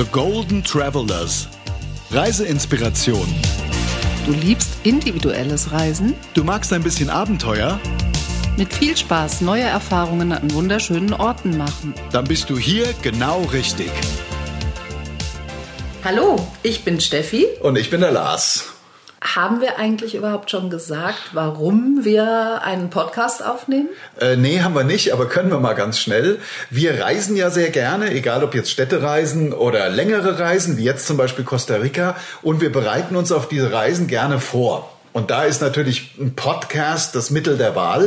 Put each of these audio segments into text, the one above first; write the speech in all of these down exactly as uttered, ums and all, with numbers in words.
The Golden Travelers. Reiseinspiration. Du liebst individuelles Reisen? Du magst ein bisschen Abenteuer? Mit viel Spaß neue Erfahrungen an wunderschönen Orten machen. Dann bist du hier genau richtig. Hallo, ich bin Steffi. Und ich bin der Lars. Haben wir eigentlich überhaupt schon gesagt, warum wir einen Podcast aufnehmen? Äh, nee, haben wir nicht, aber können wir mal ganz schnell. Wir reisen ja sehr gerne, egal ob jetzt Städtereisen oder längere Reisen, wie jetzt zum Beispiel Costa Rica. Und wir bereiten uns auf diese Reisen gerne vor. Und da ist natürlich ein Podcast das Mittel der Wahl.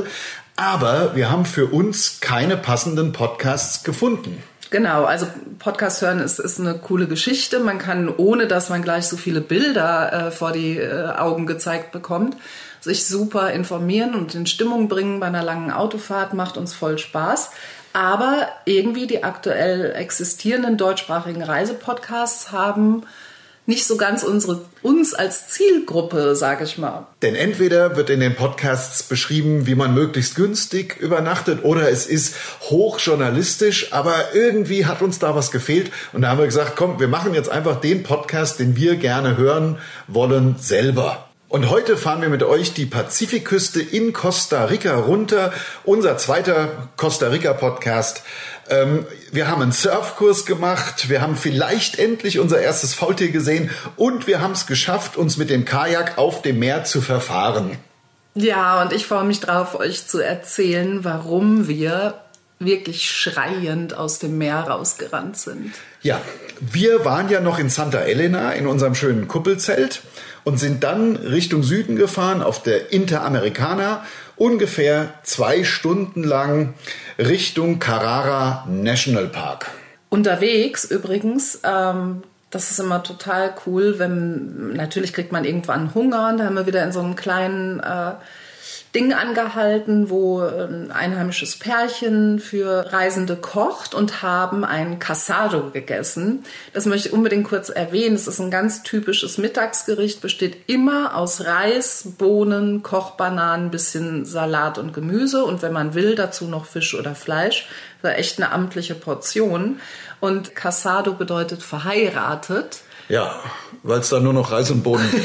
Aber wir haben für uns keine passenden Podcasts gefunden. Genau, also Podcast hören ist, ist eine coole Geschichte. Man kann, ohne dass man gleich so viele Bilder äh, vor die äh, Augen gezeigt bekommt, sich super informieren und in Stimmung bringen bei einer langen Autofahrt, macht uns voll Spaß. Aber irgendwie die aktuell existierenden deutschsprachigen Reisepodcasts haben nicht so ganz unsere, uns als Zielgruppe, sage ich mal. Denn entweder wird in den Podcasts beschrieben, wie man möglichst günstig übernachtet, oder es ist hochjournalistisch, aber irgendwie hat uns da was gefehlt. Und da haben wir gesagt, komm, wir machen jetzt einfach den Podcast, den wir gerne hören wollen, selber. Und heute fahren wir mit euch die Pazifikküste in Costa Rica runter. Unser zweiter Costa Rica-Podcast. Ähm, wir haben einen Surfkurs gemacht, wir haben vielleicht endlich unser erstes Faultier gesehen und wir haben es geschafft, uns mit dem Kajak auf dem Meer zu verfahren. Ja, und ich freue mich drauf, euch zu erzählen, warum wir wirklich schreiend aus dem Meer rausgerannt sind. Ja, wir waren ja noch in Santa Elena in unserem schönen Kuppelzelt und sind dann Richtung Süden gefahren auf der Interamericana, ungefähr zwei Stunden lang Richtung Carrara National Park. Unterwegs übrigens, ähm, das ist immer total cool, wenn, natürlich kriegt man irgendwann Hunger, und da haben wir wieder in so einem kleinen äh, Ding angehalten, wo ein einheimisches Pärchen für Reisende kocht, und haben ein Casado gegessen. Das möchte ich unbedingt kurz erwähnen. Es ist ein ganz typisches Mittagsgericht, besteht immer aus Reis, Bohnen, Kochbananen, bisschen Salat und Gemüse, und wenn man will, dazu noch Fisch oder Fleisch. Das war echt eine amtliche Portion. Und Casado bedeutet verheiratet. Ja, weil es da nur noch Reis und Bohnen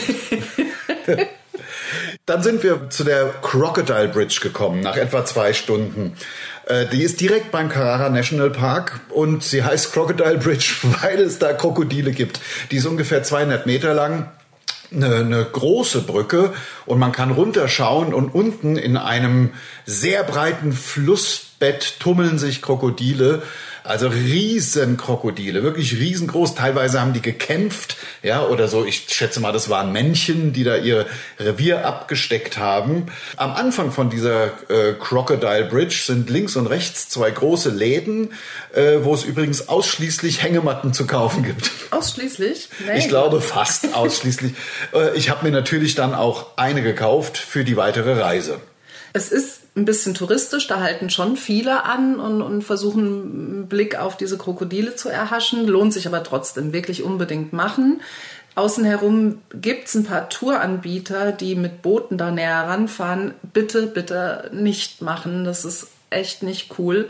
gibt. Dann sind wir zu der Crocodile Bridge gekommen, nach etwa zwei Stunden. Äh, die ist direkt beim Carrara National Park und sie heißt Crocodile Bridge, weil es da Krokodile gibt. Die ist ungefähr zweihundert Meter lang, eine, eine große Brücke, und man kann runterschauen, und unten in einem sehr breiten Flussbett tummeln sich Krokodile. Also Riesenkrokodile, wirklich riesengroß. Teilweise haben die gekämpft, ja, oder so. Ich schätze mal, das waren Männchen, die da ihr Revier abgesteckt haben. Am Anfang von dieser äh, Crocodile Bridge sind links und rechts zwei große Läden, äh, wo es übrigens ausschließlich Hängematten zu kaufen gibt. Ausschließlich? Nee. Ich glaube fast ausschließlich. äh, ich habe mir natürlich dann auch eine gekauft für die weitere Reise. Es ist ein bisschen touristisch, da halten schon viele an und, und versuchen einen Blick auf diese Krokodile zu erhaschen. Lohnt sich aber trotzdem, wirklich unbedingt machen. Außen herum gibt es ein paar Touranbieter, die mit Booten da näher ranfahren. Bitte, bitte nicht machen, das ist echt nicht cool.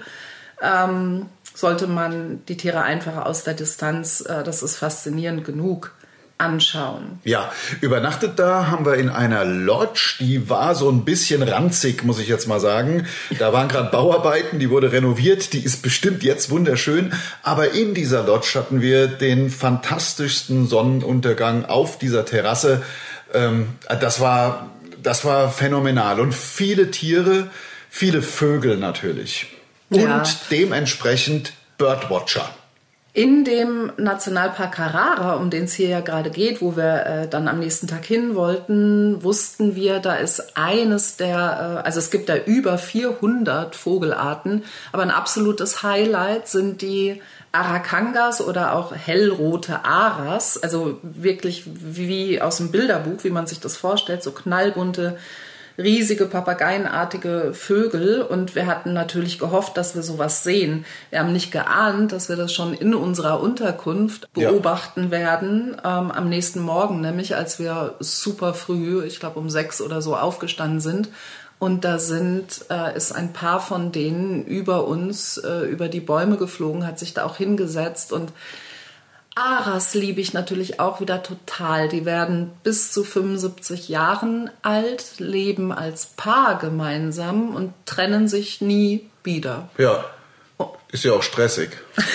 Ähm, sollte man die Tiere einfach aus der Distanz, äh, das ist faszinierend genug, anschauen. Ja, übernachtet da haben wir in einer Lodge, die war so ein bisschen ranzig, muss ich jetzt mal sagen. Da waren gerade Bauarbeiten, die wurde renoviert, die ist bestimmt jetzt wunderschön, aber in dieser Lodge hatten wir den fantastischsten Sonnenuntergang auf dieser Terrasse. Ähm, das war, das war phänomenal, und viele Tiere, viele Vögel natürlich, und ja, dementsprechend Birdwatcher. In dem Nationalpark Carrara, um den es hier ja gerade geht, wo wir äh, dann am nächsten Tag hin wollten, wussten wir, da ist eines der, äh, also es gibt da über vierhundert Vogelarten, aber ein absolutes Highlight sind die Arakangas oder auch hellrote Aras, also wirklich wie aus dem Bilderbuch, wie man sich das vorstellt, so knallbunte, riesige papageienartige Vögel, und wir hatten natürlich gehofft, dass wir sowas sehen. Wir haben nicht geahnt, dass wir das schon in unserer Unterkunft beobachten ja. werden, ähm, am nächsten Morgen, nämlich als wir super früh, ich glaube um sechs oder so, aufgestanden sind. Und da sind, äh, ist ein Paar von denen über uns, äh, über die Bäume geflogen, hat sich da auch hingesetzt, und Aras liebe ich natürlich auch wieder total. Die werden bis zu fünfundsiebzig Jahren alt, leben als Paar gemeinsam und trennen sich nie wieder. Ja, ist ja auch stressig.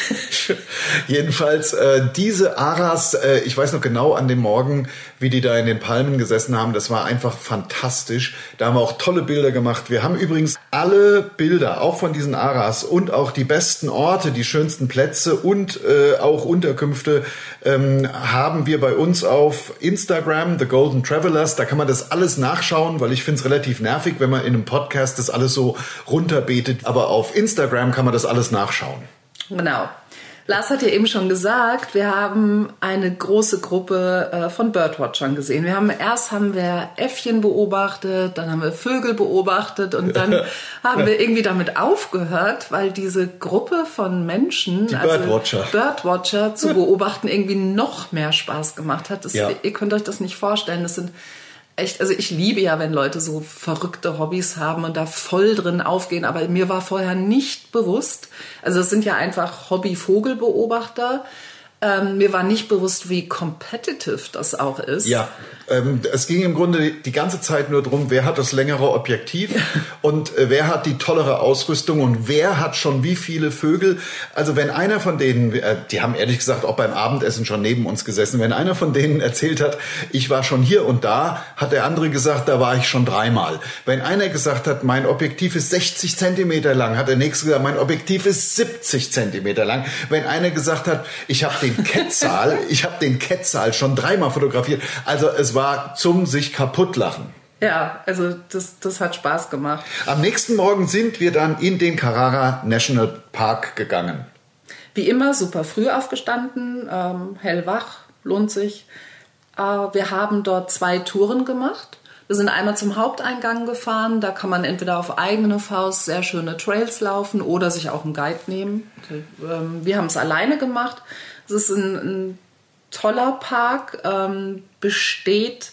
Jedenfalls äh, diese Aras, äh, ich weiß noch genau an dem Morgen, wie die da in den Palmen gesessen haben, das war einfach fantastisch. Da haben wir auch tolle Bilder gemacht. Wir haben übrigens alle Bilder, auch von diesen Aras und auch die besten Orte, die schönsten Plätze und äh, auch Unterkünfte ähm, haben wir bei uns auf Instagram, The Golden Travelers. Da kann man das alles nachschauen, weil ich finde es relativ nervig, wenn man in einem Podcast das alles so runterbetet. Aber auf Instagram kann man das alles nachschauen. Genau. Lars hat ja eben schon gesagt, wir haben eine große Gruppe äh, von Birdwatchern gesehen. Wir haben erst haben wir Äffchen beobachtet, dann haben wir Vögel beobachtet und dann haben wir irgendwie damit aufgehört, weil diese Gruppe von Menschen, die also Birdwatcher, Birdwatcher zu beobachten, irgendwie noch mehr Spaß gemacht hat. Das, ja. Ihr könnt euch das nicht vorstellen. Das sind echt, also ich liebe ja, wenn Leute so verrückte Hobbys haben und da voll drin aufgehen, aber mir war vorher nicht bewusst, also es sind ja einfach Hobby-Vogelbeobachter, ähm, mir war nicht bewusst, wie competitive das auch ist. Ja, ähm, es ging im Grunde die ganze Zeit nur darum, wer hat das längere Objektiv und äh, wer hat die tollere Ausrüstung und wer hat schon wie viele Vögel. Also wenn einer von denen, äh, die haben ehrlich gesagt auch beim Abendessen schon neben uns gesessen, wenn einer von denen erzählt hat, ich war schon hier und da, hat der andere gesagt, da war ich schon dreimal. Wenn einer gesagt hat, mein Objektiv ist sechzig Zentimeter lang, hat der nächste gesagt, mein Objektiv ist siebzig Zentimeter lang. Wenn einer gesagt hat, ich habe den Quetzal, ich habe den Quetzal schon dreimal fotografiert. Also es war zum sich kaputtlachen. Ja, also das, das hat Spaß gemacht. Am nächsten Morgen sind wir dann in den Carrara National Park gegangen. Wie immer super früh aufgestanden, ähm, hellwach, lohnt sich. Äh, wir haben dort zwei Touren gemacht. Wir sind einmal zum Haupteingang gefahren, da kann man entweder auf eigene Faust sehr schöne Trails laufen oder sich auch einen Guide nehmen. Ähm, wir haben es alleine gemacht. Es ist ein, ein toller Park, ähm, besteht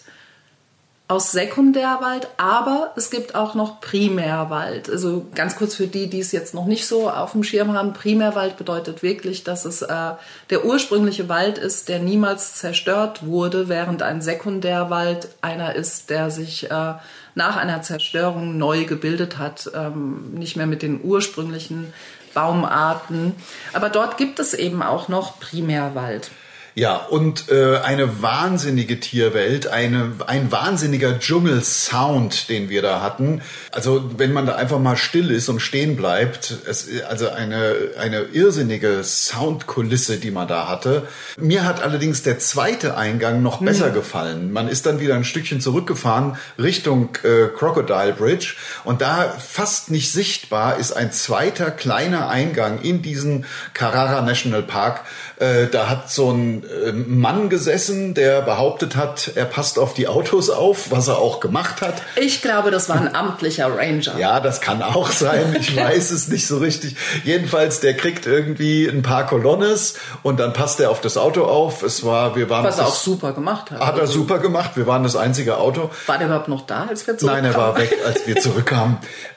aus Sekundärwald, aber es gibt auch noch Primärwald. Also ganz kurz für die, die es jetzt noch nicht so auf dem Schirm haben, Primärwald bedeutet wirklich, dass es äh, der ursprüngliche Wald ist, der niemals zerstört wurde, während ein Sekundärwald einer ist, der sich äh, nach einer Zerstörung neu gebildet hat, ähm, nicht mehr mit den ursprünglichen Baumarten. Aber dort gibt es eben auch noch Primärwald. Ja, und äh, eine wahnsinnige Tierwelt, eine, ein wahnsinniger Dschungelsound, den wir da hatten. Also wenn man da einfach mal still ist und stehen bleibt, es, also eine, eine irrsinnige Soundkulisse, die man da hatte. Mir hat allerdings der zweite Eingang noch besser mhm. gefallen. Man ist dann wieder ein Stückchen zurückgefahren Richtung äh, Crocodile Bridge und da fast nicht sichtbar ist ein zweiter kleiner Eingang in diesen Carrara National Park. Äh, da hat so ein Mann gesessen, der behauptet hat, er passt auf die Autos auf, was er auch gemacht hat. Ich glaube, das war ein amtlicher Ranger. Ja, das kann auch sein. Ich weiß es nicht so richtig. Jedenfalls, der kriegt irgendwie ein paar Kolonnes und dann passt er auf das Auto auf. Es war, wir waren was er das, auch super gemacht hat. Hat er super gemacht. Wir waren das einzige Auto. War der überhaupt noch da, als wir zurückkamen? Nein, er war weg, als wir zurückkamen.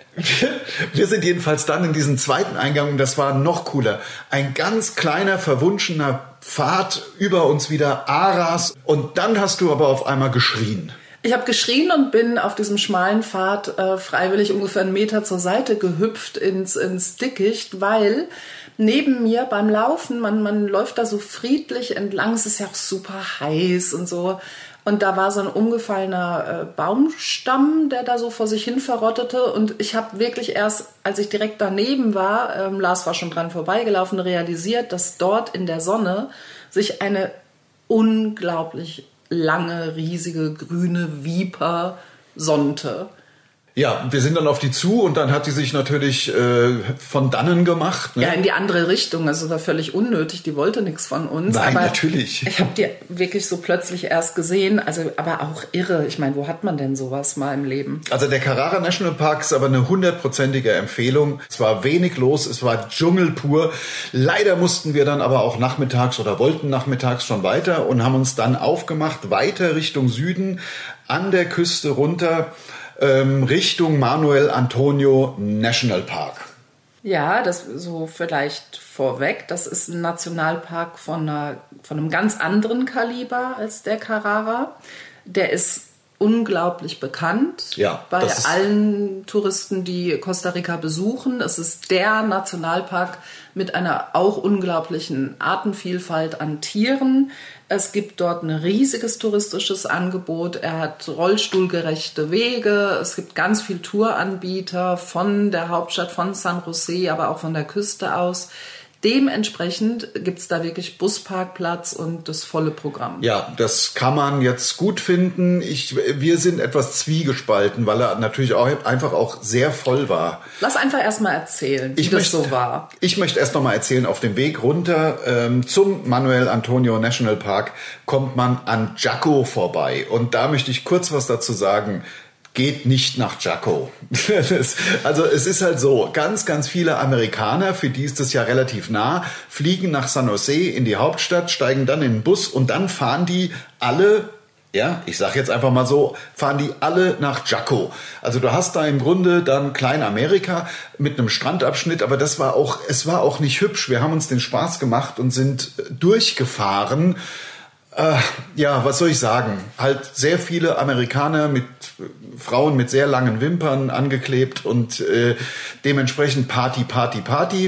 Wir sind jedenfalls dann in diesen zweiten Eingang und das war noch cooler. Ein ganz kleiner, verwunschener Pfad, über uns wieder Aras und dann hast du aber auf einmal geschrien. Ich habe geschrien und bin auf diesem schmalen Pfad äh, freiwillig ungefähr einen Meter zur Seite gehüpft ins, ins Dickicht, weil neben mir beim Laufen, man, man läuft da so friedlich entlang, es ist ja auch super heiß und so. Und da war so ein umgefallener äh, Baumstamm, der da so vor sich hin verrottete. Und ich habe wirklich erst, als ich direkt daneben war, ähm, Lars war schon dran vorbeigelaufen, realisiert, dass dort in der Sonne sich eine unglaublich lange, riesige, grüne Viper sonnte. Ja, wir sind dann auf die zu und dann hat die sich natürlich äh, von dannen gemacht. Ne? Ja, in die andere Richtung. Also war völlig unnötig. Die wollte nichts von uns. Nein, aber natürlich. Ich habe die wirklich so plötzlich erst gesehen. Also, aber auch irre. Ich meine, wo hat man denn sowas mal im Leben? Also der Carrara National Park ist aber eine hundertprozentige Empfehlung. Es war wenig los, es war Dschungel pur. Leider mussten wir dann aber auch nachmittags oder wollten nachmittags schon weiter und haben uns dann aufgemacht, weiter Richtung Süden, an der Küste runter, Richtung Manuel Antonio National Park. Ja, das so vielleicht vorweg. Das ist ein Nationalpark von, einer, von einem ganz anderen Kaliber als der Carrara. Der ist unglaublich bekannt ja, bei allen Touristen, die Costa Rica besuchen. Es ist der Nationalpark mit einer auch unglaublichen Artenvielfalt an Tieren. Es gibt dort ein riesiges touristisches Angebot. Er hat rollstuhlgerechte Wege. Es gibt ganz viel Touranbieter von der Hauptstadt, von San José, aber auch von der Küste aus. Dementsprechend gibt es da wirklich Busparkplatz und das volle Programm. Ja, das kann man jetzt gut finden. Ich, wir sind etwas zwiegespalten, weil er natürlich auch einfach auch sehr voll war. Lass einfach erstmal erzählen, wie ich das möchte, so war. Ich möchte erst noch mal erzählen, auf dem Weg runter ähm, zum Manuel Antonio National Park kommt man an Jaco vorbei. Und da möchte ich kurz was dazu sagen. Geht nicht nach Jaco. Also es ist halt so, ganz, ganz viele Amerikaner, für die ist das ja relativ nah, fliegen nach San José in die Hauptstadt, steigen dann in den Bus und dann fahren die alle, ja, ich sag jetzt einfach mal so, fahren die alle nach Jaco. Also du hast da im Grunde dann Klein-Amerika mit einem Strandabschnitt, aber das war auch, es war auch nicht hübsch. Wir haben uns den Spaß gemacht und sind durchgefahren. Äh, ja, was soll ich sagen? Halt sehr viele Amerikaner mit äh, Frauen mit sehr langen Wimpern angeklebt und äh, dementsprechend Party, Party, Party.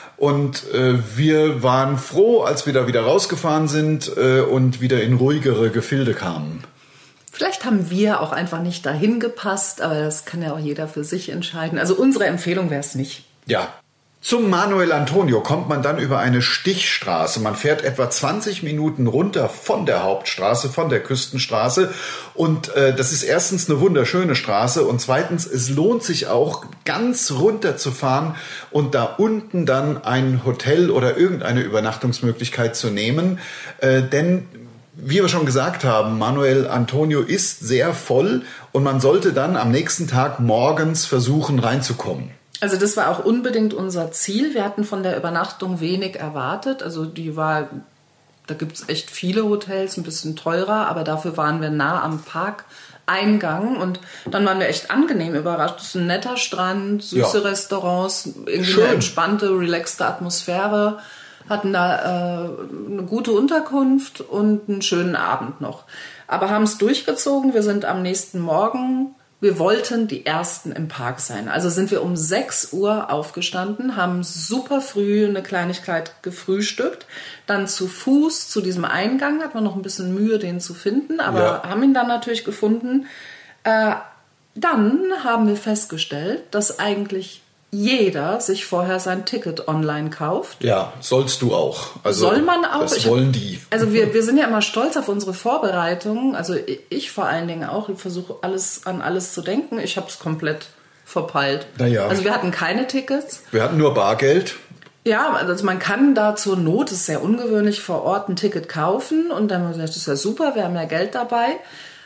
Und äh, wir waren froh, als wir da wieder rausgefahren sind äh, und wieder in ruhigere Gefilde kamen. Vielleicht haben wir auch einfach nicht dahin gepasst, aber das kann ja auch jeder für sich entscheiden. Also unsere Empfehlung wäre es nicht. Ja. Zum Manuel Antonio kommt man dann über eine Stichstraße. Man fährt etwa zwanzig Minuten runter von der Hauptstraße, von der Küstenstraße. Und äh, das ist erstens eine wunderschöne Straße und zweitens, es lohnt sich auch, ganz runter zu fahren und da unten dann ein Hotel oder irgendeine Übernachtungsmöglichkeit zu nehmen. Äh, denn wie wir schon gesagt haben, Manuel Antonio ist sehr voll und man sollte dann am nächsten Tag morgens versuchen reinzukommen. Also das war auch unbedingt unser Ziel. Wir hatten von der Übernachtung wenig erwartet. Also die war, da gibt es echt viele Hotels, ein bisschen teurer, aber dafür waren wir nah am Parkeingang und dann waren wir echt angenehm überrascht. Es ist ein netter Strand, süße ja. Restaurants, irgendwie Schön. Eine entspannte, relaxte Atmosphäre. Hatten da äh, eine gute Unterkunft und einen schönen Abend noch. Aber haben es durchgezogen. Wir sind am nächsten Morgen... Wir wollten die Ersten im Park sein. Also sind wir um sechs Uhr aufgestanden, haben super früh eine Kleinigkeit gefrühstückt, dann zu Fuß zu diesem Eingang, hat man noch ein bisschen Mühe, den zu finden, aber ja. haben ihn dann natürlich gefunden. Äh, dann haben wir festgestellt, dass eigentlich jeder sich vorher sein Ticket online kauft. Ja, sollst du auch. Also, soll man auch. Das wollen die. Also wir, wir sind ja immer stolz auf unsere Vorbereitungen. Also ich vor allen Dingen auch. Ich versuche alles an alles zu denken. Ich habe es komplett verpeilt. Naja. Also wir hatten keine Tickets. Wir hatten nur Bargeld. Ja, also man kann da zur Not, das ist sehr ungewöhnlich, vor Ort ein Ticket kaufen. Und dann haben wir gesagt, das ist ja super, wir haben ja Geld dabei.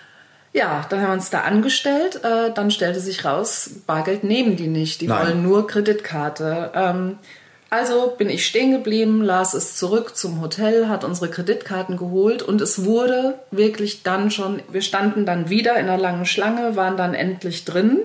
Ja, dann haben wir uns da angestellt. Äh, dann stellte sich raus, Bargeld nehmen die nicht. Die Nein. wollen nur Kreditkarte. Ähm, also bin ich stehen geblieben, las es zurück zum Hotel, hat unsere Kreditkarten geholt und es wurde wirklich dann schon, wir standen dann wieder in einer langen Schlange, waren dann endlich drin.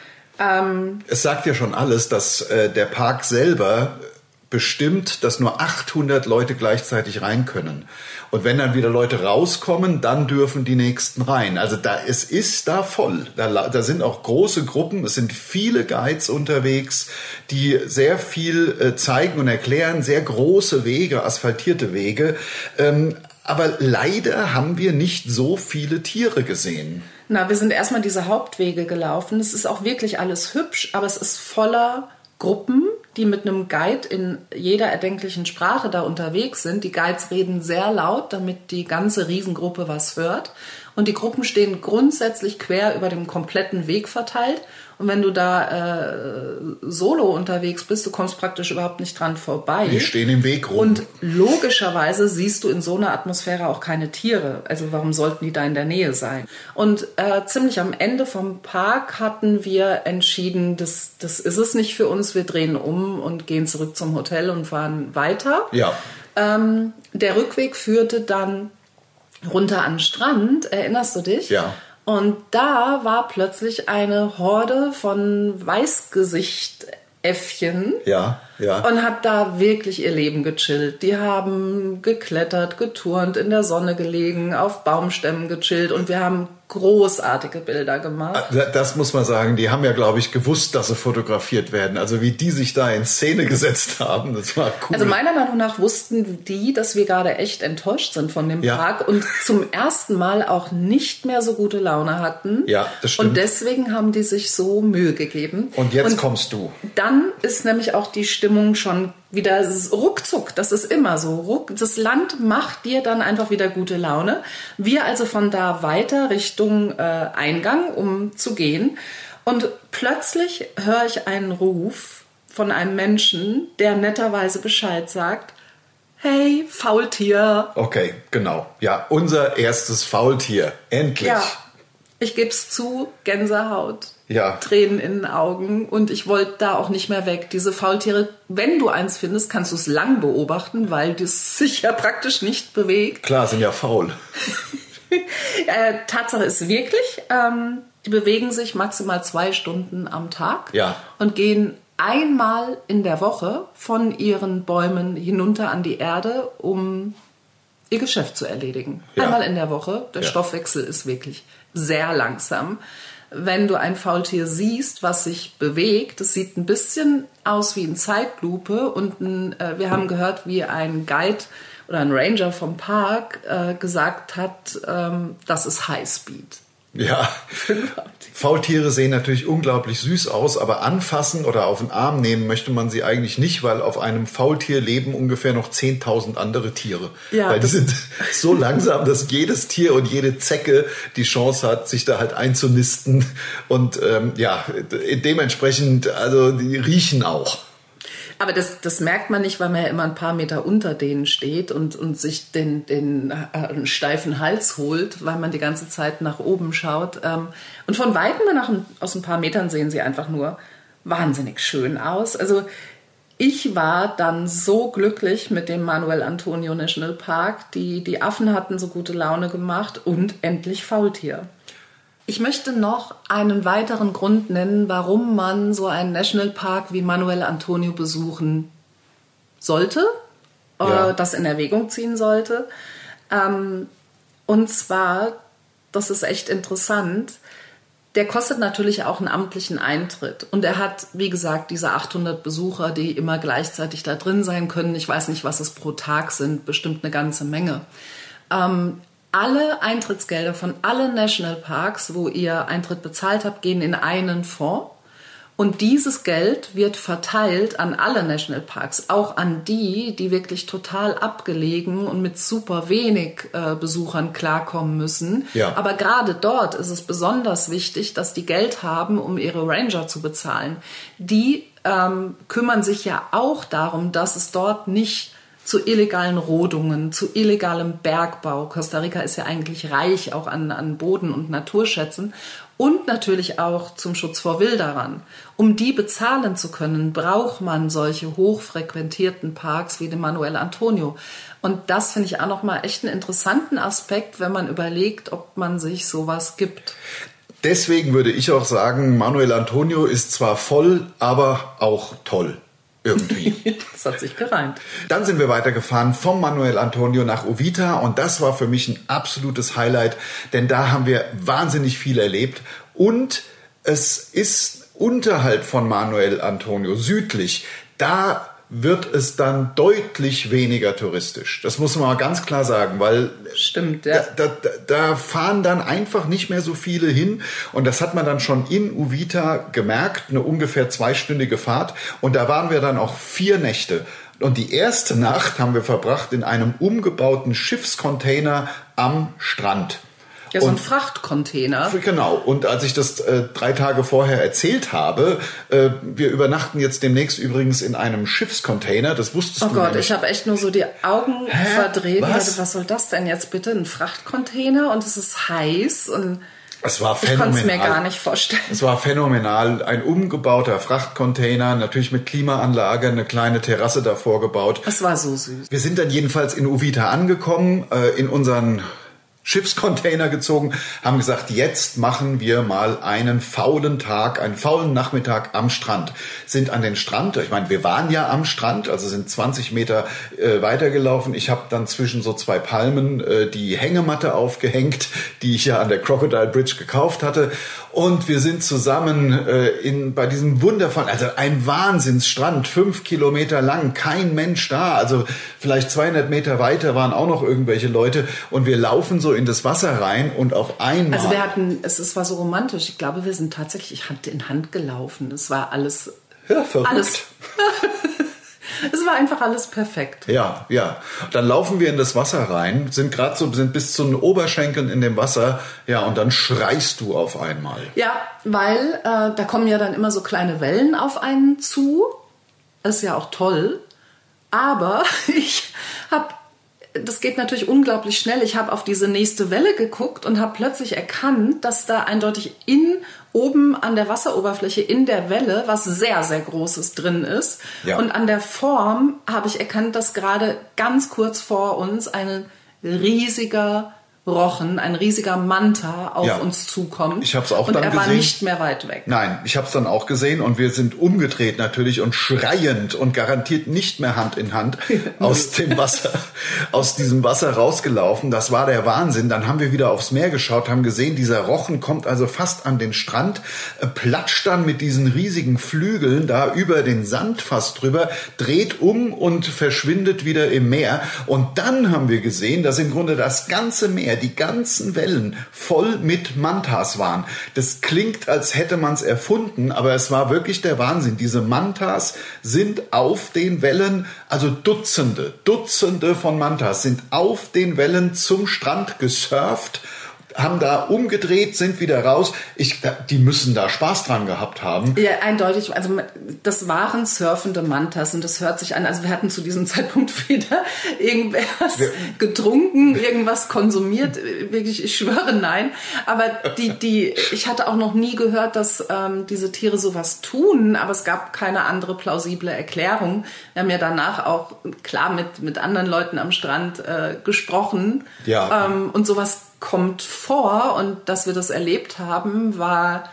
Ähm, es sagt ja schon alles, dass äh, der Park selber bestimmt, dass nur achthundert Leute gleichzeitig rein können. Und wenn dann wieder Leute rauskommen, dann dürfen die Nächsten rein. Also da, es ist da voll. Da, da sind auch große Gruppen. Es sind viele Guides unterwegs, die sehr viel äh, zeigen und erklären. Sehr große Wege, asphaltierte Wege. Ähm, aber leider haben wir nicht so viele Tiere gesehen. Na, wir sind erstmal diese Hauptwege gelaufen. Es ist auch wirklich alles hübsch, aber es ist voller Gruppen, die mit einem Guide in jeder erdenklichen Sprache da unterwegs sind. Die Guides reden sehr laut, damit die ganze Riesengruppe was hört. Und die Gruppen stehen grundsätzlich quer über dem kompletten Weg verteilt. Und wenn du da äh, solo unterwegs bist, du kommst praktisch überhaupt nicht dran vorbei. Die stehen im Weg rum. Und logischerweise siehst du in so einer Atmosphäre auch keine Tiere. Also warum sollten die da in der Nähe sein? Und äh, ziemlich am Ende vom Park hatten wir entschieden, das, das ist es nicht für uns. Wir drehen um und gehen zurück zum Hotel und fahren weiter. Ja. Ähm, der Rückweg führte dann runter an den Strand. Erinnerst du dich? Ja. Und da war plötzlich eine Horde von Weißgesicht Äffchen. Ja, ja. Und habe da wirklich ihr Leben gechillt. Die haben geklettert, geturnt, in der Sonne gelegen, auf Baumstämmen gechillt und wir haben großartige Bilder gemacht. Das muss man sagen, die haben ja, glaube ich, gewusst, dass sie fotografiert werden. Also wie die sich da in Szene gesetzt haben, das war cool. Also meiner Meinung nach wussten die, dass wir gerade echt enttäuscht sind von dem Ja. Park und zum ersten Mal auch nicht mehr so gute Laune hatten. Ja, das stimmt. Und deswegen haben die sich so Mühe gegeben. Und jetzt und kommst du. Dann ist nämlich auch die Stimmung schon wieder ruckzuck. Das ist immer so. Ruck, das Land macht dir dann einfach wieder gute Laune. Wir also von da weiter Richtung äh, Eingang, um zu gehen. Und plötzlich höre ich einen Ruf von einem Menschen, der netterweise Bescheid sagt: Hey, Faultier. Okay, genau. Ja, unser erstes Faultier. Endlich. Ja, ich gebe es zu, Gänsehaut. Ja. Tränen in den Augen und ich wollte da auch nicht mehr weg. Diese Faultiere, wenn du eins findest, kannst du es lang beobachten, weil das sich ja praktisch nicht bewegt. Klar, sind ja faul. äh, Tatsache ist wirklich, ähm, die bewegen sich maximal zwei Stunden am Tag Ja. und gehen einmal in der Woche von ihren Bäumen hinunter an die Erde, um ihr Geschäft zu erledigen. Ja. Einmal in der Woche. Der Ja. Stoffwechsel ist wirklich sehr langsam. Wenn du ein Faultier siehst, was sich bewegt, das sieht ein bisschen aus wie in Zeitlupe. Und ein, äh, wir haben gehört, wie ein Guide oder ein Ranger vom Park äh, gesagt hat, ähm, das ist Highspeed. Ja. Faultiere sehen natürlich unglaublich süß aus, aber anfassen oder auf den Arm nehmen möchte man sie eigentlich nicht, weil auf einem Faultier leben ungefähr noch zehntausend andere Tiere. Ja, weil die das- sind so langsam, dass jedes Tier und jede Zecke die Chance hat, sich da halt einzunisten. Und ähm, ja, dementsprechend, also die riechen auch. Aber das, das merkt man nicht, weil man ja immer ein paar Meter unter denen steht und, und sich den, den äh, steifen Hals holt, weil man die ganze Zeit nach oben schaut. Ähm, und von Weitem nach, ein- aus ein paar Metern sehen sie einfach nur wahnsinnig schön aus. Also ich war dann so glücklich mit dem Manuel Antonio National Park. Die, die Affen hatten so gute Laune gemacht und endlich Faultier. Ich möchte noch einen weiteren Grund nennen, warum man so einen Nationalpark wie Manuel Antonio besuchen sollte, Ja. äh, das in Erwägung ziehen sollte. Ähm, und zwar, das ist echt interessant, der kostet natürlich auch einen amtlichen Eintritt. Und er hat, wie gesagt, diese achthundert Besucher, die immer gleichzeitig da drin sein können. Ich weiß nicht, was es pro Tag sind, bestimmt eine ganze Menge. Ähm, Alle Eintrittsgelder von allen Nationalparks, wo ihr Eintritt bezahlt habt, gehen in einen Fonds. Und dieses Geld wird verteilt an alle Nationalparks, auch an die, die wirklich total abgelegen und mit super wenig äh, Besuchern klarkommen müssen. Ja. Aber gerade dort ist es besonders wichtig, dass die Geld haben, um ihre Ranger zu bezahlen. Die ähm, kümmern sich ja auch darum, dass es dort nicht zu illegalen Rodungen, zu illegalem Bergbau. Costa Rica ist ja eigentlich reich auch an, an Boden- und Naturschätzen und natürlich auch zum Schutz vor Wilderern. Um die bezahlen zu können, braucht man solche hochfrequentierten Parks wie den Manuel Antonio. Und das finde ich auch nochmal echt einen interessanten Aspekt, wenn man überlegt, ob man sich sowas gibt. Deswegen würde ich auch sagen, Manuel Antonio ist zwar voll, aber auch toll. Irgendwie. Das hat sich gereimt. Dann sind wir weitergefahren vom Manuel Antonio nach Uvita und das war für mich ein absolutes Highlight, denn da haben wir wahnsinnig viel erlebt und es ist unterhalb von Manuel Antonio, südlich, da wird es dann deutlich weniger touristisch. Das muss man mal ganz klar sagen, weil Stimmt, ja. da, da, da fahren dann einfach nicht mehr so viele hin und das hat man dann schon in Uvita gemerkt, eine ungefähr zweistündige Fahrt und da waren wir dann auch vier Nächte. Und die erste Nacht haben wir verbracht in einem umgebauten Schiffscontainer am Strand. Ja, so ein Und- Frachtcontainer. Genau, und als ich das äh, drei Tage vorher erzählt habe, äh, wir übernachten jetzt demnächst übrigens in einem Schiffscontainer, das wusstest Oh du Gott, nämlich. ich habe echt nur so die Augen verdreht. Was? Was? was soll das denn jetzt bitte? Ein Frachtcontainer und es ist heiß und Es war ich konnte es mir phänomenal. gar nicht vorstellen. Es war phänomenal. Ein umgebauter Frachtcontainer, natürlich mit Klimaanlage, eine kleine Terrasse davor gebaut. Es war so süß. Wir sind dann jedenfalls in Uvita angekommen, äh, in unseren Schiffscontainer gezogen, haben gesagt, jetzt machen wir mal einen faulen Tag, einen faulen Nachmittag am Strand. Sind an den Strand, ich meine, wir waren ja am Strand, also sind zwanzig Meter äh, weitergelaufen. Ich habe dann zwischen so zwei Palmen äh, die Hängematte aufgehängt, die ich ja an der Crocodile Bridge gekauft hatte. Und wir sind zusammen äh, in bei diesem wundervollen, also ein Wahnsinnsstrand, fünf Kilometer lang, kein Mensch da. Also vielleicht zweihundert Meter weiter waren auch noch irgendwelche Leute. Und wir laufen so in das Wasser rein und auf einmal... Also wir hatten, es, es war so romantisch. Ich glaube, wir sind tatsächlich Hand in Hand gelaufen. Es war alles... Ja, verrückt. Alles. Es war einfach alles perfekt. Ja, ja. Dann laufen wir in das Wasser rein, sind gerade so, sind bis zu den Oberschenkeln in dem Wasser. Ja, und dann schreist du auf einmal. Ja, weil äh, da kommen ja dann immer so kleine Wellen auf einen zu. Das ist ja auch toll. Aber ich habe... Das geht natürlich unglaublich schnell. Ich habe auf diese nächste Welle geguckt und habe plötzlich erkannt, dass da eindeutig in oben an der Wasseroberfläche in der Welle was sehr, sehr Großes drin ist. Ja. Und an der Form habe ich erkannt, dass gerade ganz kurz vor uns ein riesiger Rochen, ein riesiger Manta auf ja. uns zukommt. Ich habe es auch und dann er gesehen. war nicht mehr weit weg. Nein, ich habe es dann auch gesehen und wir sind umgedreht natürlich und schreiend und garantiert nicht mehr Hand in Hand aus dem Wasser, aus diesem Wasser rausgelaufen. Das war der Wahnsinn. Dann haben wir wieder aufs Meer geschaut, haben gesehen, dieser Rochen kommt also fast an den Strand, platscht dann mit diesen riesigen Flügeln da über den Sand fast drüber, dreht um und verschwindet wieder im Meer. Und dann haben wir gesehen, dass im Grunde das ganze Meer, die ganzen Wellen voll mit Mantas waren. Das klingt, als hätte man es erfunden, aber es war wirklich der Wahnsinn. Diese Mantas sind auf den Wellen, also Dutzende, Dutzende von Mantas sind auf den Wellen zum Strand gesurft, haben da umgedreht, sind wieder raus. Ich, die müssen da Spaß dran gehabt haben. Ja, eindeutig. Also das waren surfende Mantas und das hört sich an. Also wir hatten zu diesem Zeitpunkt weder irgendwas wir, getrunken, irgendwas konsumiert. Wirklich, ich schwöre, nein. Aber die, die, ich hatte auch noch nie gehört, dass ähm, diese Tiere sowas tun. Aber es gab keine andere plausible Erklärung. Wir haben ja danach auch klar mit mit anderen Leuten am Strand äh, gesprochen. Ja. Ähm, und sowas kommt vor und dass wir das erlebt haben, war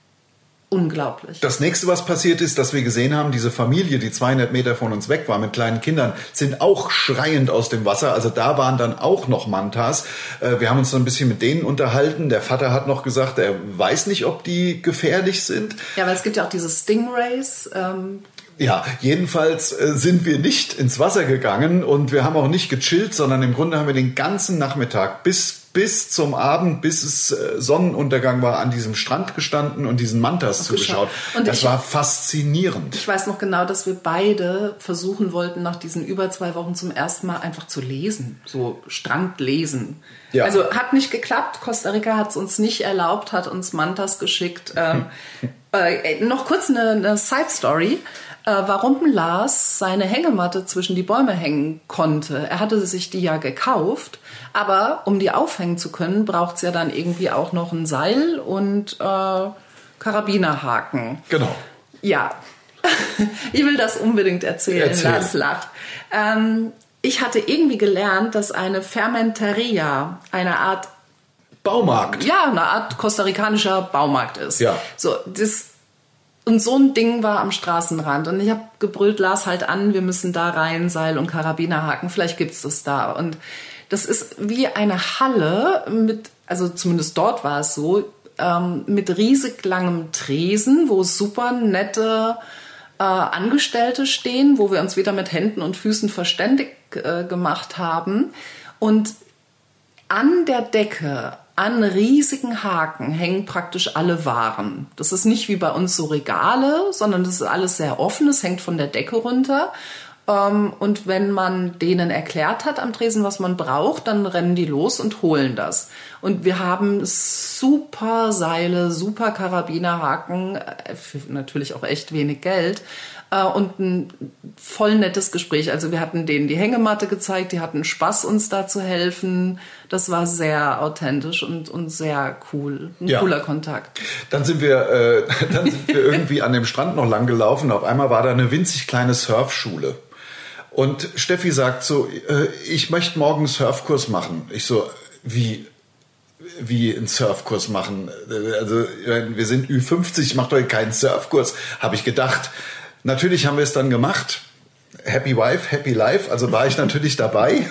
unglaublich. Das nächste, was passiert ist, dass wir gesehen haben, diese Familie, die zweihundert Meter von uns weg war mit kleinen Kindern, sind auch schreiend aus dem Wasser. Also da waren dann auch noch Mantas. Wir haben uns so ein bisschen mit denen unterhalten. Der Vater hat noch gesagt, er weiß nicht, ob die gefährlich sind. Ja, weil es gibt ja auch diese Stingrays. Ähm Ja, jedenfalls äh, sind wir nicht ins Wasser gegangen und wir haben auch nicht gechillt, sondern im Grunde haben wir den ganzen Nachmittag bis bis zum Abend, bis es äh, Sonnenuntergang war, an diesem Strand gestanden und diesen Mantas zugeschaut. Und das ich, war faszinierend. Ich weiß noch genau, dass wir beide versuchen wollten, nach diesen über zwei Wochen zum ersten Mal einfach zu lesen, so Strandlesen. Ja. Also hat nicht geklappt. Costa Rica hat es uns nicht erlaubt, hat uns Mantas geschickt. Ähm, äh, noch kurz eine, eine Side-Story. Warum Lars seine Hängematte zwischen die Bäume hängen konnte. Er hatte sich die ja gekauft, aber um die aufhängen zu können, braucht es ja dann irgendwie auch noch ein Seil und äh, Karabinerhaken. Genau. Ja, ich will das unbedingt erzählen. Erzähl. Lars lacht. Ähm, ich hatte irgendwie gelernt, dass eine Fermenteria eine Art Baumarkt. Ja, eine Art kostarikanischer Baumarkt ist. Ja. So, das Und so ein Ding war am Straßenrand. Und ich habe gebrüllt, Lars halt an, wir müssen da rein, Seil und Karabinerhaken, vielleicht gibt's das da. Und das ist wie eine Halle mit, also zumindest dort war es so, ähm, mit riesig langem Tresen, wo super nette äh, Angestellte stehen, wo wir uns wieder mit Händen und Füßen verständig äh, gemacht haben. Und an der Decke, an riesigen Haken hängen praktisch alle Waren. Das ist nicht wie bei uns so Regale, sondern das ist alles sehr offen. Es hängt von der Decke runter. Und wenn man denen erklärt hat am Tresen, was man braucht, dann rennen die los und holen das. Und wir haben super Seile, super Karabinerhaken, für natürlich auch echt wenig Geld. Und ein voll nettes Gespräch. Also wir hatten denen die Hängematte gezeigt, die hatten Spaß, uns da zu helfen. Das war sehr authentisch und, und sehr cool. Ein ja. cooler Kontakt. Dann sind wir, äh, dann sind wir irgendwie an dem Strand noch lang gelaufen. Auf einmal war da eine winzig kleine Surfschule. Und Steffi sagt so, äh, ich möchte morgen einen Surfkurs machen. Ich so, wie... wie einen Surfkurs machen. Also wir sind Ü fünfzig, macht euch keinen Surfkurs, habe ich gedacht. Natürlich haben wir es dann gemacht. Happy Wife, Happy Life. Also war ich natürlich dabei.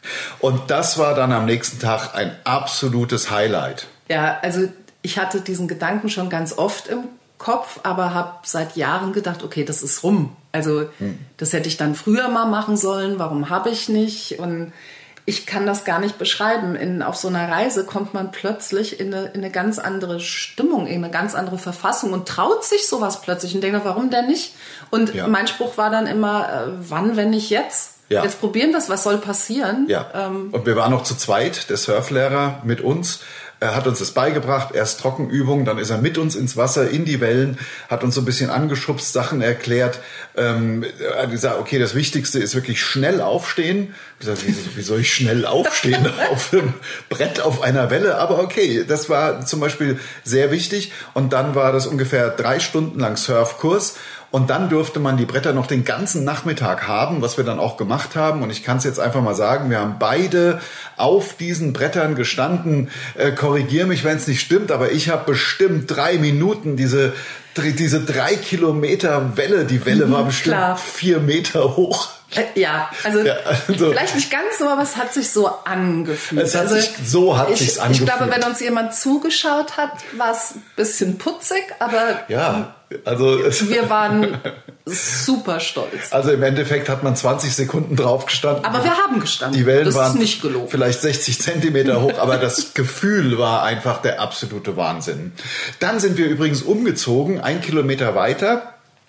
Und das war dann am nächsten Tag ein absolutes Highlight. Ja, also ich hatte diesen Gedanken schon ganz oft im Kopf, aber habe seit Jahren gedacht, okay, das ist rum. Also hm. das hätte ich dann früher mal machen sollen. Warum habe ich nicht? Und ich kann das gar nicht beschreiben. In, auf so einer Reise kommt man plötzlich in eine, in eine ganz andere Stimmung, in eine ganz andere Verfassung und traut sich sowas plötzlich und denkt, warum denn nicht? Und ja. mein Spruch war dann immer, äh, wann, wenn nicht jetzt? Ja. Jetzt probieren wir es, was soll passieren? Ja. Ähm, und wir waren noch zu zweit, der Surflehrer mit uns. Er hat uns das beigebracht, erst Trockenübungen, dann ist er mit uns ins Wasser, in die Wellen, hat uns so ein bisschen angeschubst, Sachen erklärt. Ähm, er hat gesagt, okay, das Wichtigste ist wirklich schnell aufstehen. Ich habe gesagt, wie, wie soll ich schnell aufstehen auf einem Brett auf einer Welle? Aber okay, das war zum Beispiel sehr wichtig. Und dann war das ungefähr drei Stunden lang Surfkurs. Und dann durfte man die Bretter noch den ganzen Nachmittag haben, was wir dann auch gemacht haben. Und ich kann es jetzt einfach mal sagen, wir haben beide auf diesen Brettern gestanden. Äh, korrigier mich, wenn es nicht stimmt, aber ich habe bestimmt drei Minuten diese, diese drei Kilometer Welle. Die Welle war bestimmt Klar. vier Meter hoch. Äh, ja, also, ja, also vielleicht nicht ganz so, aber es hat sich so angefühlt. Es hat also sich, so hat ich, sich's angefühlt. Ich glaube, wenn uns jemand zugeschaut hat, war es ein bisschen putzig, aber ja, also wir waren super stolz. Also im Endeffekt hat man zwanzig Sekunden drauf gestanden. Aber wir haben gestanden. Die Wellen das waren ist nicht gelogen. Vielleicht sechzig Zentimeter hoch, aber das Gefühl war einfach der absolute Wahnsinn. Dann sind wir übrigens umgezogen, ein Kilometer weiter,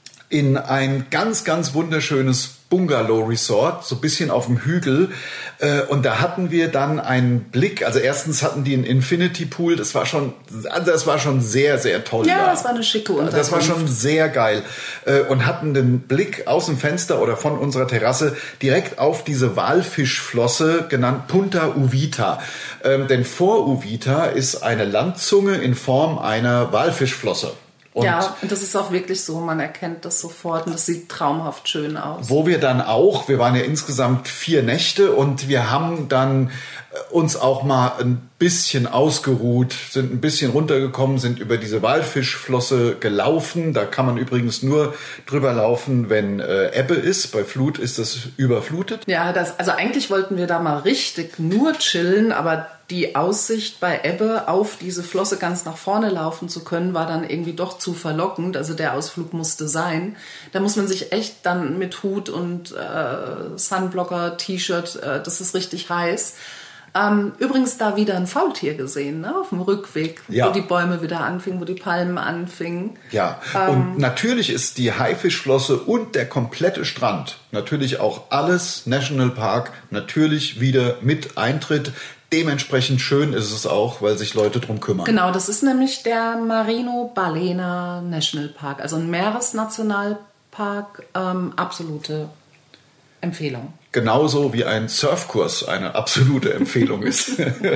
in ein ganz, ganz wunderschönes Bungalow-Resort, so ein bisschen auf dem Hügel. Und da hatten wir dann einen Blick. Also erstens hatten die einen Infinity-Pool. Das war schon, also das war schon sehr, sehr toll. Ja, da. das war eine schicke Unterkunft. Das war schon sehr geil. Und hatten den Blick aus dem Fenster oder von unserer Terrasse direkt auf diese Walfischflosse, genannt Punta Uvita. Denn vor Uvita ist eine Landzunge in Form einer Walfischflosse. Und ja, und das ist auch wirklich so, man erkennt das sofort und das sieht traumhaft schön aus. Wo wir dann auch, wir waren ja insgesamt vier Nächte und wir haben dann uns auch mal ein bisschen ausgeruht, sind ein bisschen runtergekommen, sind über diese Walfischflosse gelaufen. Da kann man übrigens nur drüber laufen, wenn äh, Ebbe ist. Bei Flut ist das überflutet. Ja, das, also eigentlich wollten wir da mal richtig nur chillen, aber die Aussicht bei Ebbe auf diese Flosse ganz nach vorne laufen zu können, war dann irgendwie doch zu verlockend. Also der Ausflug musste sein. Da muss man sich echt dann mit Hut und äh, Sunblocker, T-Shirt, äh, das ist richtig heiß. Ähm, übrigens da wieder ein Faultier gesehen, ne? Auf dem Rückweg, ja. Wo die Bäume wieder anfingen, wo die Palmen anfingen. Ja, ähm, und natürlich ist die Haifischflosse und der komplette Strand, natürlich auch alles Nationalpark, natürlich wieder mit Eintritt. Dementsprechend schön ist es auch, weil sich Leute drum kümmern. Genau, das ist nämlich der Marino Balena Nationalpark, also ein Meeresnationalpark, ähm, absolute Empfehlung. Genauso wie ein Surfkurs eine absolute Empfehlung ist.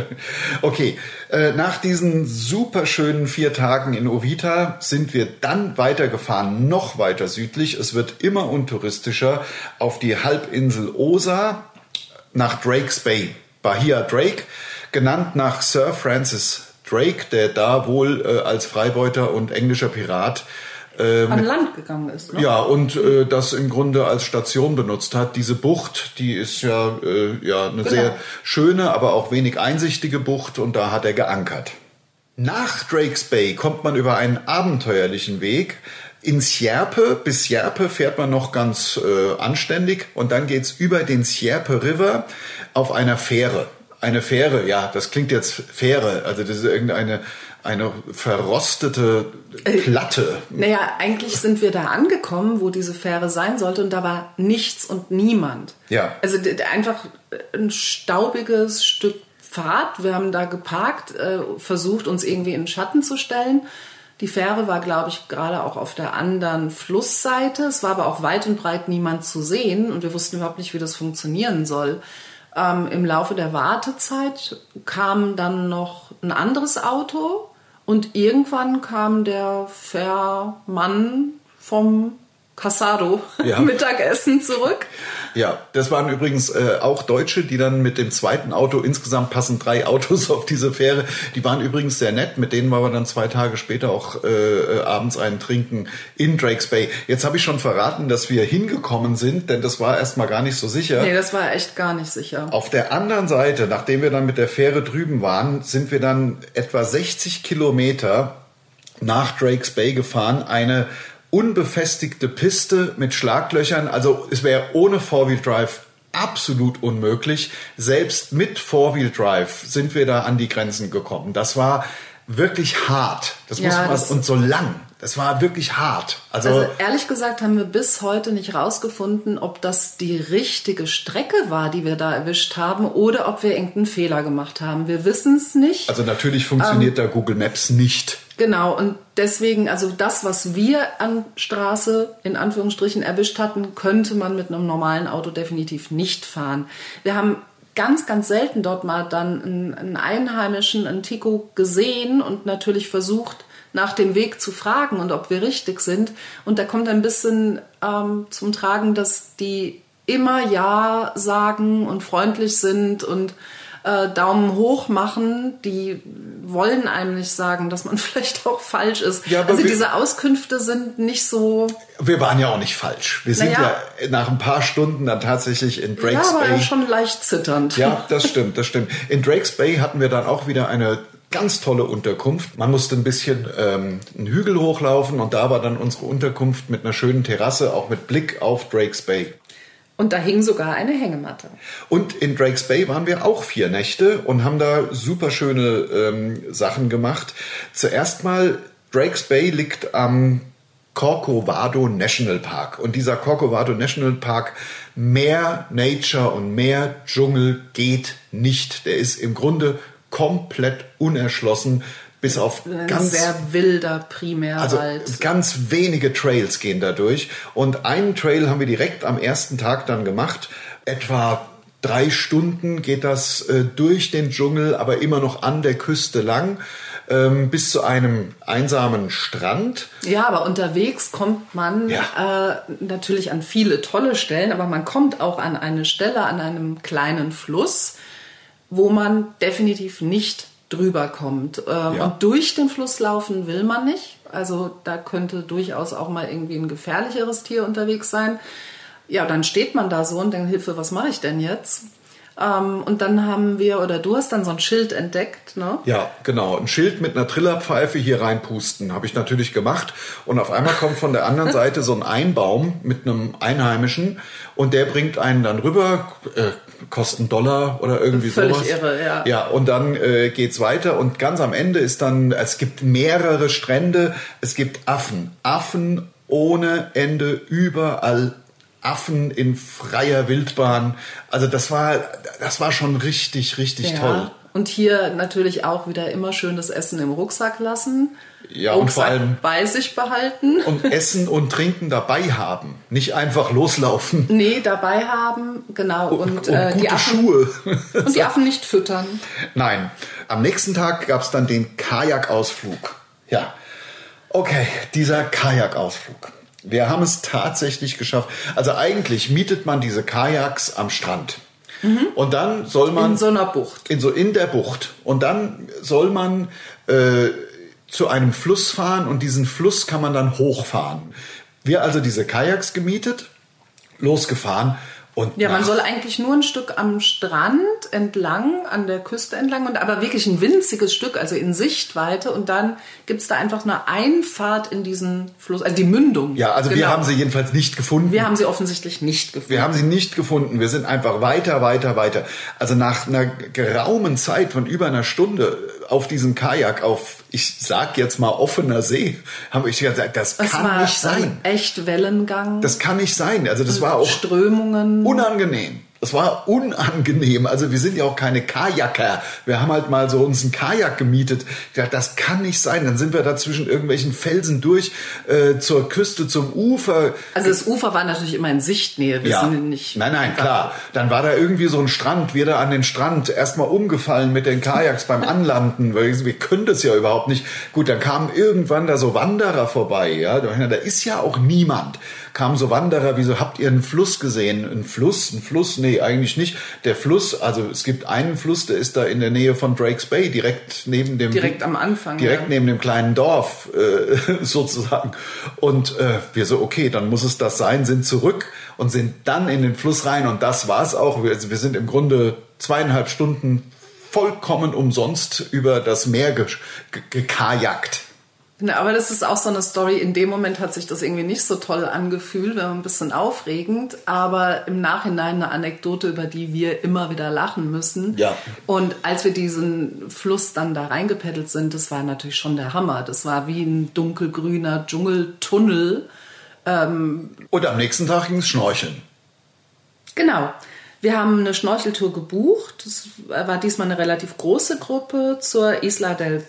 Okay, äh, nach diesen super schönen vier Tagen in Uvita sind wir dann weitergefahren, noch weiter südlich. Es wird immer untouristischer auf die Halbinsel Osa nach Drake's Bay. Bahia Drake, genannt nach Sir Francis Drake, der da wohl äh, als Freibeuter und englischer Pirat äh, an Land gegangen ist. Ne? Ja, und äh, das im Grunde als Station benutzt hat. Diese Bucht, die ist ja, äh, ja eine genau. sehr schöne, aber auch wenig einsichtige Bucht und da hat er geankert. Nach Drake's Bay kommt man über einen abenteuerlichen Weg. In Sierpe, bis Sierpe fährt man noch ganz äh, anständig und dann geht's über den Sierpe River auf einer Fähre. Eine Fähre, ja, das klingt jetzt Fähre, also das ist irgendeine eine verrostete Platte. Äh, naja, eigentlich sind wir da angekommen, wo diese Fähre sein sollte und da war nichts und niemand. Ja. Also einfach ein staubiges Stück Pfad. Wir haben da geparkt, äh, versucht uns irgendwie in den Schatten zu stellen. Die Fähre war, glaube ich, gerade auch auf der anderen Flussseite. Es war aber auch weit und breit niemand zu sehen und wir wussten überhaupt nicht, wie das funktionieren soll. Ähm, im Laufe der Wartezeit kam dann noch ein anderes Auto und irgendwann kam der Fährmann vom Casado Ja. Mittagessen zurück. Ja, das waren übrigens äh, auch Deutsche, die dann mit dem zweiten Auto, insgesamt passen drei Autos auf diese Fähre, die waren übrigens sehr nett, mit denen waren wir dann zwei Tage später auch äh, abends einen trinken in Drakes Bay. Jetzt habe ich schon verraten, dass wir hingekommen sind, denn das war erstmal gar nicht so sicher. Nee, das war echt gar nicht sicher. Auf der anderen Seite, nachdem wir dann mit der Fähre drüben waren, sind wir dann etwa sechzig Kilometer nach Drakes Bay gefahren, eine unbefestigte Piste mit Schlaglöchern, also es wäre ohne Four-Wheel-Drive absolut unmöglich. Selbst mit Four-Wheel-Drive sind wir da an die Grenzen gekommen. Das war wirklich hart. Das Ja, muss man, das- und so lang. Das war wirklich hart. Also, Also ehrlich gesagt haben wir bis heute nicht rausgefunden, ob das die richtige Strecke war, die wir da erwischt haben, oder ob wir irgendeinen Fehler gemacht haben. Wir wissen es nicht. also natürlich funktioniert Ähm, da Google Maps nicht. Genau, und deswegen, also das, was wir an Straße in Anführungsstrichen erwischt hatten, könnte man mit einem normalen Auto definitiv nicht fahren. Wir haben ganz, ganz selten dort mal dann einen, einen Einheimischen, einen Tico gesehen und natürlich versucht, nach dem Weg zu fragen und ob wir richtig sind. Und da kommt ein bisschen ähm, zum Tragen, dass die immer Ja sagen und freundlich sind und äh, Daumen hoch machen. Die wollen einem nicht sagen, dass man vielleicht auch falsch ist. Ja, aber also wir- diese Auskünfte sind nicht so... Wir waren ja auch nicht falsch. Wir sind Naja. ja nach ein paar Stunden dann tatsächlich in Ja, Drakes aber Bay. schon leicht zitternd. Ja, das stimmt, das stimmt. In Drakes Bay hatten wir dann auch wieder eine ganz tolle Unterkunft. Man musste ein bisschen ähm, einen Hügel hochlaufen und da war dann unsere Unterkunft mit einer schönen Terrasse, auch mit Blick auf Drakes Bay. Und da hing sogar eine Hängematte. Und in Drakes Bay waren wir auch vier Nächte und haben da super schöne ähm, Sachen gemacht. Zuerst mal, Drakes Bay liegt am Corcovado National Park. Und dieser Corcovado National Park, mehr Nature und mehr Dschungel geht nicht. Der ist im Grunde komplett unerschlossen, bis auf Ein ganz sehr wilder also Primärwald. ganz wenige Trails gehen da durch. Und einen Trail haben wir direkt am ersten Tag dann gemacht. Etwa drei Stunden geht das äh, durch den Dschungel, aber immer noch an der Küste lang, ähm, bis zu einem einsamen Strand. Ja, aber unterwegs kommt man Ja. äh, natürlich an viele tolle Stellen, aber man kommt auch an eine Stelle, an einem kleinen Fluss, wo man definitiv nicht drüber kommt. Ähm, Ja. Und durch den Fluss laufen will man nicht. Also da könnte durchaus auch mal irgendwie ein gefährlicheres Tier unterwegs sein. Ja, dann steht man da so und denkt, Hilfe, was mache ich denn jetzt? Ähm, und dann haben wir, oder du hast dann so ein Schild entdeckt, ne? Ja, genau. Ein Schild mit einer Trillerpfeife hier reinpusten. Habe ich natürlich gemacht. Und auf einmal kommt von der anderen Seite so ein Einbaum mit einem Einheimischen. Und der bringt einen dann rüber, äh, kostet einen Dollar oder irgendwie Völlig sowas. irre, ja. Ja, und dann äh, geht's weiter. Und ganz am Ende ist dann, es gibt mehrere Strände. Es gibt Affen. Affen ohne Ende, überall. Affen in freier Wildbahn. Also das war, das war schon richtig, richtig toll. Und hier natürlich auch wieder immer schön das Essen im Rucksack lassen. Ja, und vor Rucksack allem bei sich behalten. und Essen und Trinken dabei haben. Nicht einfach loslaufen. Nee, dabei haben, genau. Und, Und äh, gute die Affen, Schuhe. und die Affen nicht füttern. Nein. Am nächsten Tag gab es dann den Kajakausflug. Ja. Okay, dieser Kajakausflug. Wir haben es tatsächlich geschafft. Also eigentlich mietet man diese Kajaks am Strand. Und dann soll man In so einer Bucht. in so in der Bucht. Und dann soll man äh, zu einem Fluss fahren und diesen Fluss kann man dann hochfahren. Wir also diese Kajaks gemietet, losgefahren und Ja, man nach- soll eigentlich nur ein Stück am Strand entlang, an der Küste entlang, und aber wirklich ein winziges Stück, also in Sichtweite. Und dann gibt es da einfach eine Einfahrt in diesen Fluss, also die Mündung. ja, also wir Genau. haben sie jedenfalls nicht gefunden. Wir haben sie offensichtlich nicht gefunden. Wir haben sie nicht gefunden. Wir sind einfach weiter, weiter, weiter. Also nach einer geraumen Zeit von über einer Stunde auf diesem Kajak auf, ich sag jetzt mal offener See, haben wir gesagt, das Es kann war nicht sein. echt Wellengang. Das kann nicht sein. Also das war auch Strömungen. unangenehm. Das war unangenehm. Also wir sind ja auch keine Kajaker. Wir haben halt mal so uns einen Kajak gemietet. Ich dachte, das kann nicht sein. Dann sind wir da zwischen irgendwelchen Felsen durch äh, zur Küste, zum Ufer. Also das Ufer war natürlich immer in Sichtnähe. Wir Ja. sind nicht. Nein, nein, klar. Dann war da irgendwie so ein Strand. Wir da an den Strand erstmal umgefallen mit den Kajaks beim Anlanden. Weil wir können das ja überhaupt nicht. Gut, dann kamen irgendwann da so Wanderer vorbei. Ja, da ist ja auch niemand. kamen so Wanderer, wie so, habt ihr einen Fluss gesehen? Ein Fluss? Ein Fluss? Nee, eigentlich nicht. Der Fluss, also es gibt einen Fluss, der ist da in der Nähe von Drakes Bay, direkt neben dem... Direkt am Anfang. Direkt ja. neben dem kleinen Dorf, äh, sozusagen. Und äh, wir so, okay, dann muss es das sein, sind zurück und sind dann in den Fluss rein und das war's auch. Wir, wir sind im Grunde zweieinhalb Stunden vollkommen umsonst über das Meer ge- ge- gekajakt. Na, aber das ist auch so eine Story. In dem Moment hat sich das irgendwie nicht so toll angefühlt, war ein bisschen aufregend, aber im Nachhinein eine Anekdote, über die wir immer wieder lachen müssen. Ja. Und als wir diesen Fluss dann da reingepeddelt sind, das war natürlich schon der Hammer. Das war wie ein dunkelgrüner Dschungeltunnel. Ähm, Und am nächsten Tag ging es schnorcheln. Genau. Wir haben eine Schnorcheltour gebucht. Das war diesmal eine relativ große Gruppe zur Isla del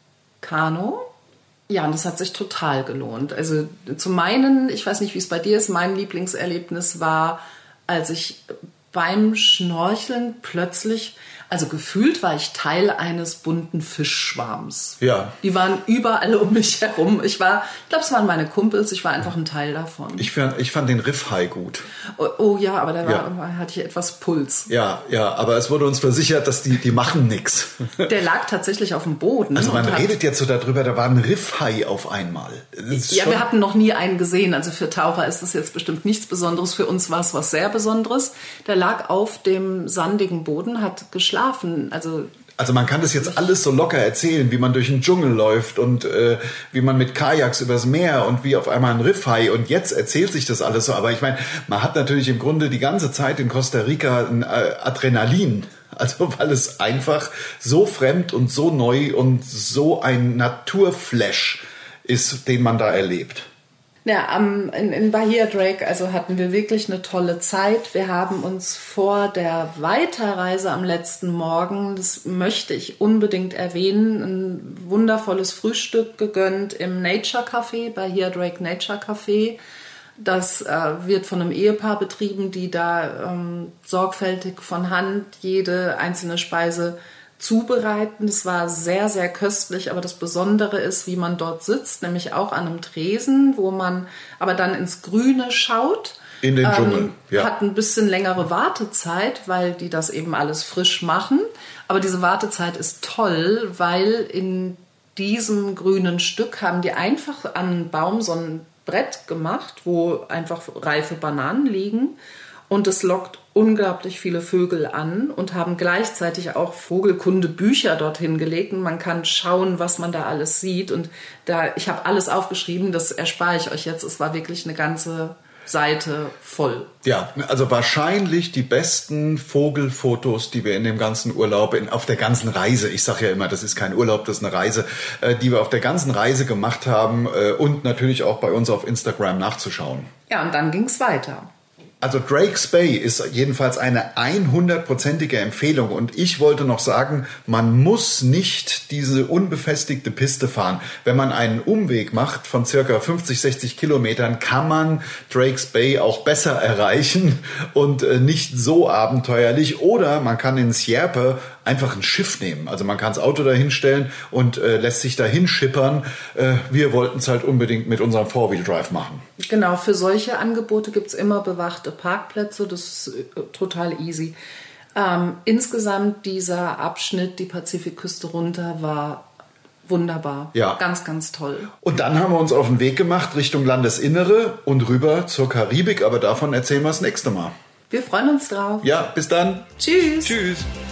Cano. Ja, und das hat sich total gelohnt. Also zum meinen, ich weiß nicht, wie es bei dir ist, mein Lieblingserlebnis war, als ich beim Schnorcheln plötzlich, also gefühlt war ich Teil eines bunten Fischschwarms. Ja. Die waren überall um mich herum. Ich war, ich glaube, es waren meine Kumpels, ich war einfach ein Teil davon. Ich fand, ich fand den Riffhai gut. Oh, oh ja, aber da war, Ja. hatte ich etwas Puls. Ja, ja, aber es wurde uns versichert, dass die, die machen nichts. Der lag tatsächlich auf dem Boden. Also man und hat- redet jetzt so darüber, da war ein Riffhai auf einmal. Das ist Ja, schon- wir hatten noch nie einen gesehen. Also für Taucher ist das jetzt bestimmt nichts Besonderes. Für uns war es was sehr Besonderes. Der lag auf dem sandigen Boden, hat geschlafen. Also Also man kann das jetzt alles so locker erzählen, wie man durch den Dschungel läuft und äh, wie man mit Kajaks übers Meer und wie auf einmal ein Riffhai und jetzt erzählt sich das alles so. Aber ich meine, man hat natürlich im Grunde die ganze Zeit in Costa Rica ein äh, Adrenalin. Also weil es einfach so fremd und so neu und so ein Naturflash ist, den man da erlebt. ja, am, in, in Bahia Drake also hatten wir wirklich eine tolle Zeit. Wir haben uns vor der Weiterreise am letzten Morgen, das möchte ich unbedingt erwähnen, ein wundervolles Frühstück gegönnt im Nature Café, Bahia Drake Nature Café. Das äh, wird von einem Ehepaar betrieben, die da ähm, sorgfältig von Hand jede einzelne Speise zubereiten. Das war sehr, sehr köstlich, aber das Besondere ist, wie man dort sitzt, nämlich auch an einem Tresen, wo man aber dann ins Grüne schaut. In den Dschungel, ja. Hat ein bisschen längere Wartezeit, weil die das eben alles frisch machen. Aber diese Wartezeit ist toll, weil in diesem grünen Stück haben die einfach an einen Baum so ein Brett gemacht, wo einfach reife Bananen liegen. Und es lockt unglaublich viele Vögel an und haben gleichzeitig auch Vogelkunde-Bücher dorthin gelegt. Und man kann schauen, was man da alles sieht. Und da, ich habe alles aufgeschrieben, das erspare ich euch jetzt. Es war wirklich eine ganze Seite voll. Ja, also wahrscheinlich die besten Vogelfotos, die wir in dem ganzen Urlaub, in, auf der ganzen Reise, ich sage ja immer, das ist kein Urlaub, das ist eine Reise, äh, die wir auf der ganzen Reise gemacht haben äh, und natürlich auch bei uns auf Instagram nachzuschauen. Ja, und dann ging es weiter. Also Drakes Bay ist jedenfalls eine hundertprozentige Empfehlung und ich wollte noch sagen, man muss nicht diese unbefestigte Piste fahren. Wenn man einen Umweg macht von circa fünfzig, sechzig Kilometern, kann man Drakes Bay auch besser erreichen und äh, nicht so abenteuerlich. Oder man kann in Sierpe einfach ein Schiff nehmen. Also man kann das Auto dahin stellen und äh, lässt sich dahin schippern. Äh, wir wollten es halt unbedingt mit unserem Four-Wheel-Drive machen. Genau, für solche Angebote gibt es immer bewachte Parkplätze, das ist äh, total easy. Ähm, insgesamt dieser Abschnitt, die Pazifikküste runter, war wunderbar. Ja. Ganz, ganz toll. Und dann haben wir uns auf den Weg gemacht Richtung Landesinnere und rüber zur Karibik, aber davon erzählen wir das nächste Mal. Wir freuen uns drauf. Ja, bis dann. Tschüss. Tschüss.